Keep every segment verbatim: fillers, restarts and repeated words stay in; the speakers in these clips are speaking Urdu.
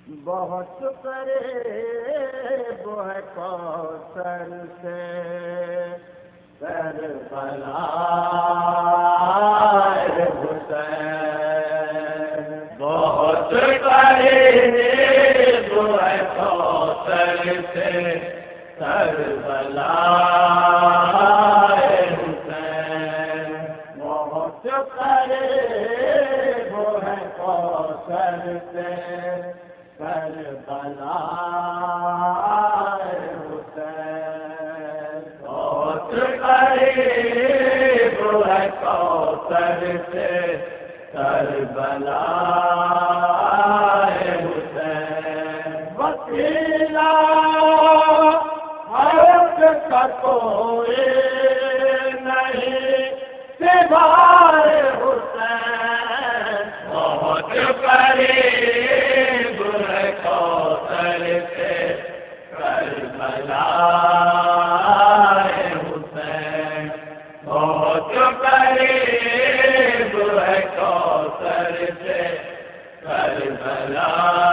بہت قریب ہے کوثر سے کربلا حسین، بہت قریب ہے کوثر سے کربلا حسین، بہت قریب ہے کوثر سے کربلا حسین، بہت قریب ہے کوثر سے کربلا حسین، وسیلہ حق کا کوئی نہیں سوائے حسین، بہت قریب ہے کوثر سے کربلا حسین، بہت قریب ہے کوثر سے کربلا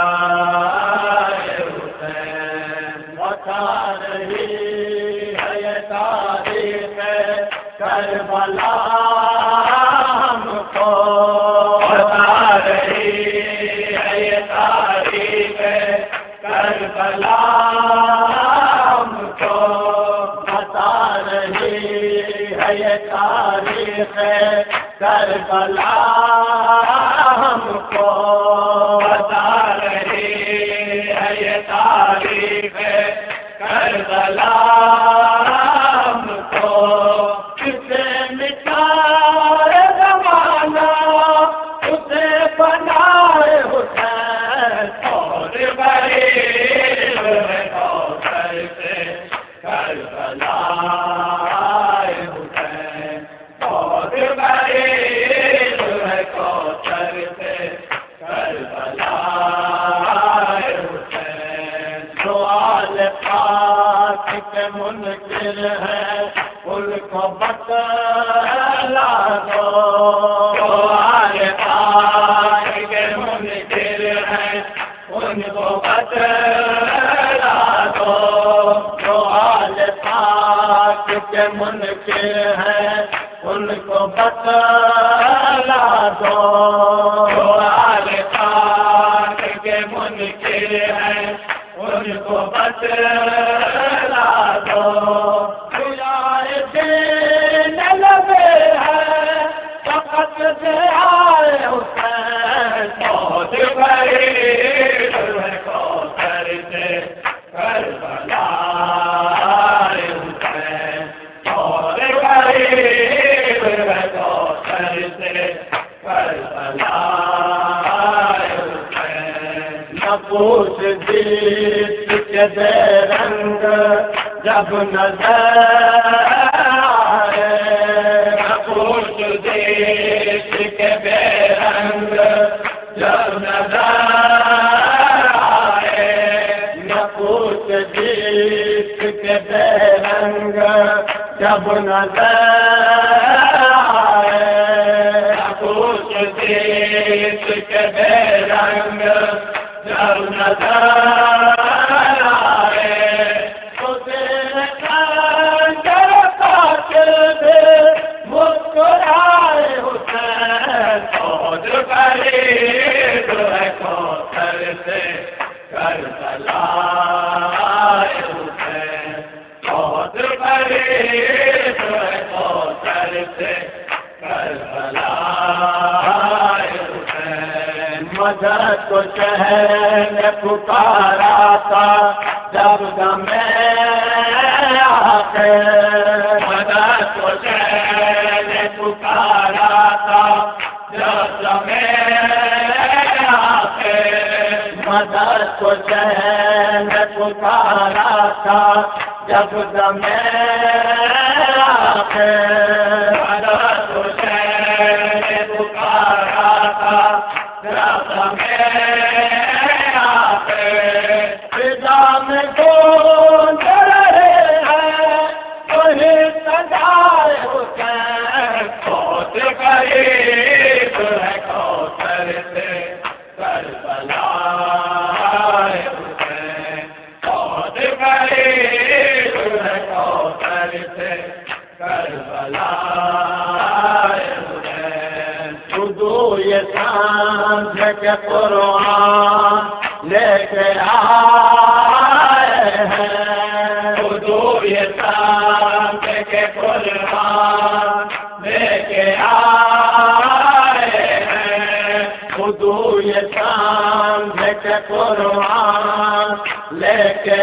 حسین، بتا رہی ہے یہ تاریخ کربلا ہم کو، بتا رہی ہے یہ تاریخ کربلا ہم کو، بتا رہی ہے یہ تاریخ کربلا ہم کو، بتا رہی ہے یہ تاریخ کربلا ہم کو، کسے مٹائے زمانہ اسے بنائے حسین، اور غریب ہے کوثر سے کربلا حسین، اور غریب ہے کوثر سے کربلا حسین، سوال پاک کے منکر ہے ان کو بتلا دو، سوال پاک کے منکر ہے ان کو بتلا دو، سوال پاک کے منکر ہے ان کو بتلا دو، سوال پاک کے منکر ہے ان کو بتلا دو، بلائے دین لبے ہے فقط سے آئے حسین، بہت قریب ہے کوثر سے کربلا حسین، بہت قریب ہے کوثر سے کربلا حسین، نہ پوچھ جیت کے بے رنگ جب نظر آئے، نہ پوچھ جیت کے بے رنگ جب نظر آئے، نہ پوچھ جیت کے بے رنگ جب نظر آئے، نہ پوچھ جیت کے بے رنگ جب نظر آئے، تو تیرے خنجر قاتل بھی مسکرائے حسین، بہت قریب ہے کوثر سے کربلا حسین، بہت قریب ہے کوثر سے کربلا حسین، مدد کو شہر نے پکارا تھا جب دمے آخر، مدد کو شہر نے پکارا تھا جب دمے آخر، مدد کو شہر نے پکارا تھا جب دمے آخر، مدد کو شہر نے پکارا تھا جب دمے آخر، فضا میں گونج رہے ہیں وہی سجائے حسین، بہت قریب ہے کوثر سے کربلا چاند کے قرآن لے کے آئے ہیں، حضور یہ چاند کے قرآن لے کے آئے ہیں، حضور یہ چاند کے قرآن لے کے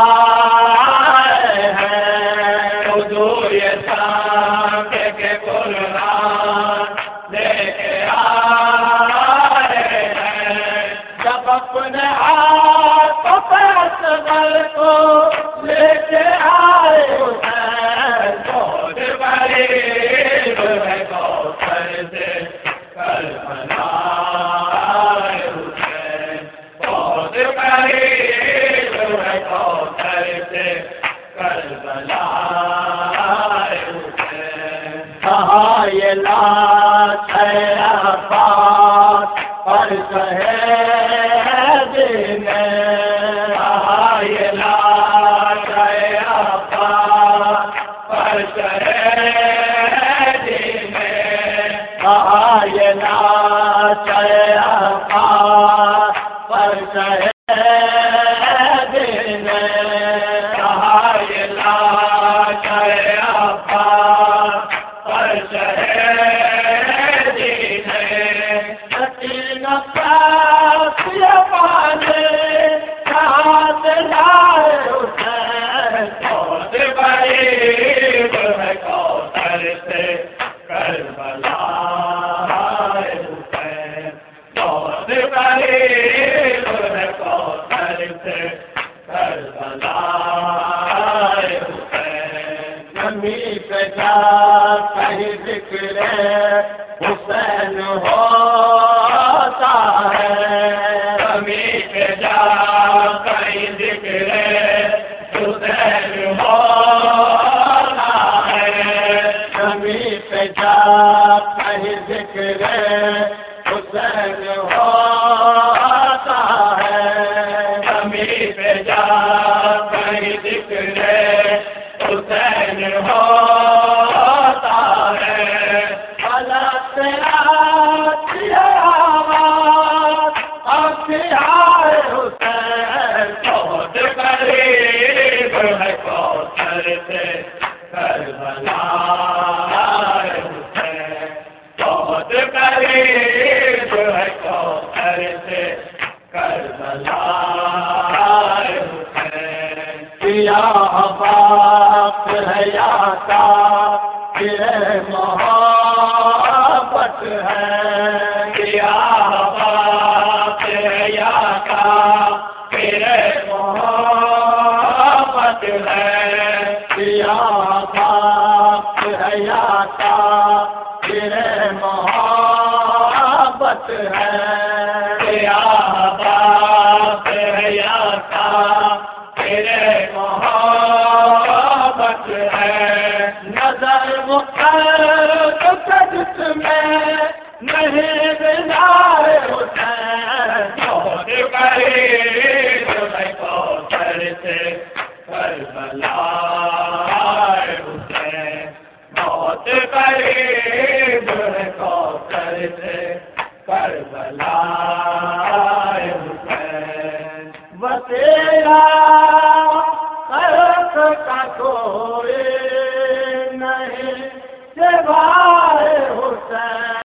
آئے ہیں، حضور یہ چاند کے قرآن لے کے آئے ہیں، جب اپنے ہاتھ پیغمبر کو لے کے آئے ہیں، بہت غریب ہے کوثر سے کربلا ہے، بہت غریب ہے کوثر سے کربلا ہے، کہاں یہ لاش ہے عباس پر شہید نے، کہاں یہ لاش ہے عباس پر شہید نے، کہاں یہ لاش ہے عباس پر شہید نے، کہاں یہ لاش ہے عباس پر شہید نے، سکین پاس یہ پانے کہاں سے لائے حسین، بہت غریب ہے کوثر سے کربلا ہے حسین، بہت غریب ہے کوثر سے کربلا ہے حسین، زمین پہ جا کہیں ذکر حسین ہوتا ہے، زمین پہ جا کہیں ذکر حسین ہوتا ہے، زمین پہ جا کہیں ذکر حسین ہوتا ہے، زمین پہ جا کہیں ذکر حسین ہوتا ہے، بھلا تیرا آواز آئے حسین، بہت غریب ہے کوثر سے کربلا ہے حسین، بہت غریب ہے کوثر سے کربلا ہے حسین، کیا باپ ہے یا کا تیرے محبت ہے، کیا باپ ہے یا کا تیرے محبت ہے، کیا باپ ہے یا کا تیرے محبت ہے، کیا باپ ہے یا کا تیرے محبت ہے، نظر مقدس جس میں نہیں بنائے حسین، بہت غریب ہے کوثر سے کربلا ہے حسین، بہت غریب ہے کوثر سے کربلا ہے حسین، بتیرا خلق کا کوئی نہیں سوائے حسین۔